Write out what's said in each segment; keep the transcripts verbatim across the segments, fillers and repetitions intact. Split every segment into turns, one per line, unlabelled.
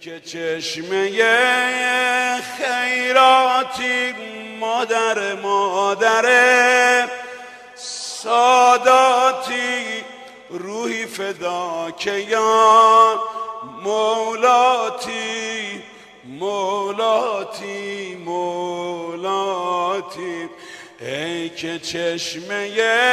که چشمه خیراتی مادر مادر ساداتی روحی فدا که یا مولاتی مولاتی مولاتی ای که چشمه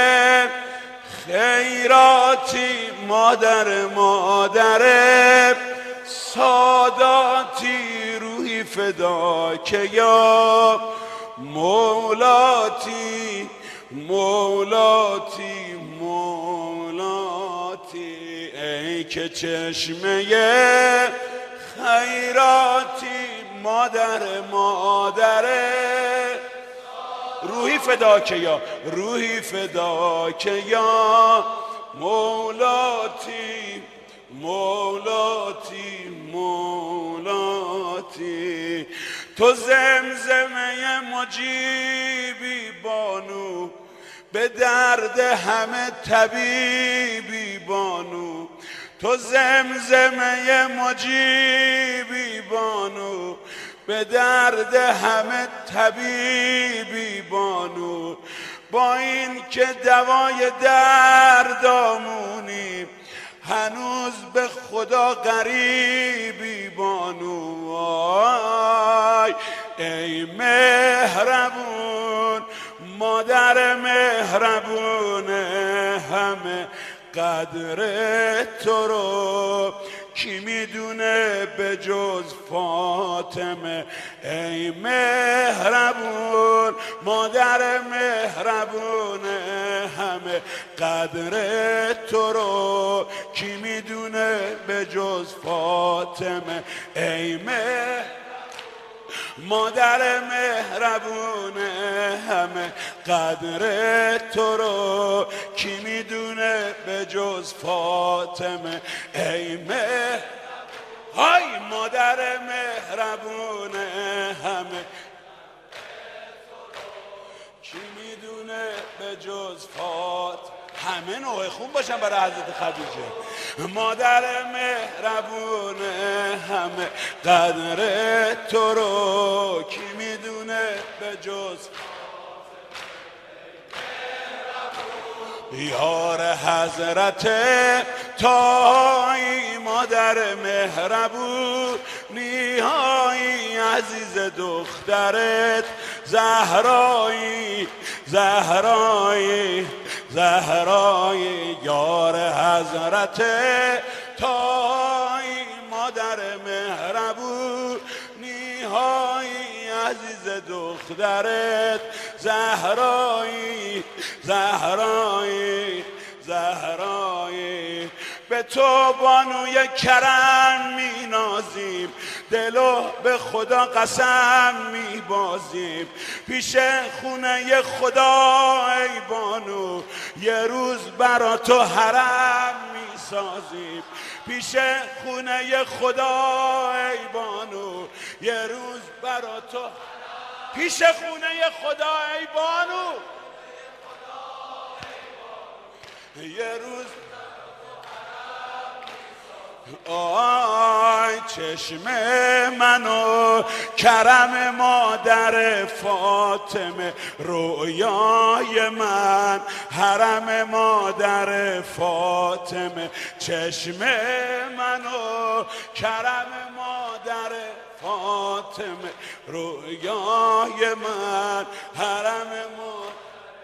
خیراتی مادر مادر ساداتی روحی فدا که یا مولاتی مولاتی مولاتی ای که چشمه خیراتی مادر مادر روحی فدا که یا روحی فدا که یا مولاتی مولاتی مولاتی تو زمزمه مجیبی بانو به درد همه طبیبی بانو تو زمزمه مجیبی بانو به درد همه طبیبی بانو با این که دوای دردامونی هنوز به خدا غریبی بانو آی ای مهربون مادر مهربون همه قدر تو رو کی میدونه به جز فاطمه ای مهربون مادر مهربون همه قدر تو رو کی میدونه به جز فاطمه ای مهربون مادر مهربون همه قدر تو رو کی میدونه به جز فاطمه ای مهربون های مادر مهربون همه کی میدونه به جز فاطمه همه نوع خوب باشن برای حضرت خدیجه مادر مهربون همه قدر تو رو کی میدونه به جز یار حضرت تایی مادر مهربون نیهایی عزیز دخترت زهرایی زهرایی زهرایی یار حضرت تایی مادر مهربون نیهایی عزیز دخترت زهرایی زهرایی زهرایی به تو بانوی کرم می نازیم دلو به خدا قسم می بازیم پیش خونه خدا ای بانو یه روز برا تو حرم می سازیم پیش خونه خدا ای بانو یه روز برا تو پیش خونه خدا ای بانو یه روز آی چشم منو کرم مادر فاطمه رویای من حرم مادر فاطمه چشم منو کرم مادر فاطمه رویای من حرم مادر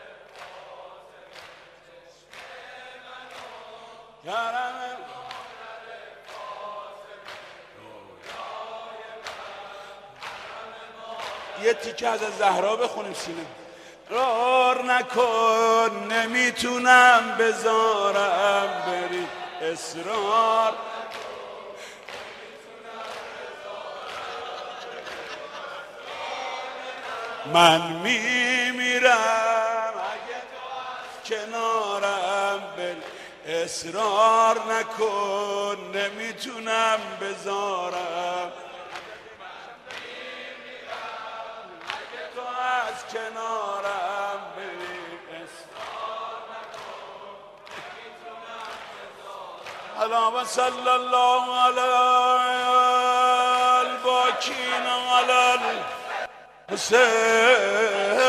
کرم یه تیکه از زهرا بخونیم سینه رار نکن نمیتونم بذارم بری اصرار من میمیرم اگه کنارم بری اصرار نکن نمیتونم بذارم از کنارم بری اصرار نکن نمیتونم بذارم اللهم صلی الله علیه الباكين على الحسين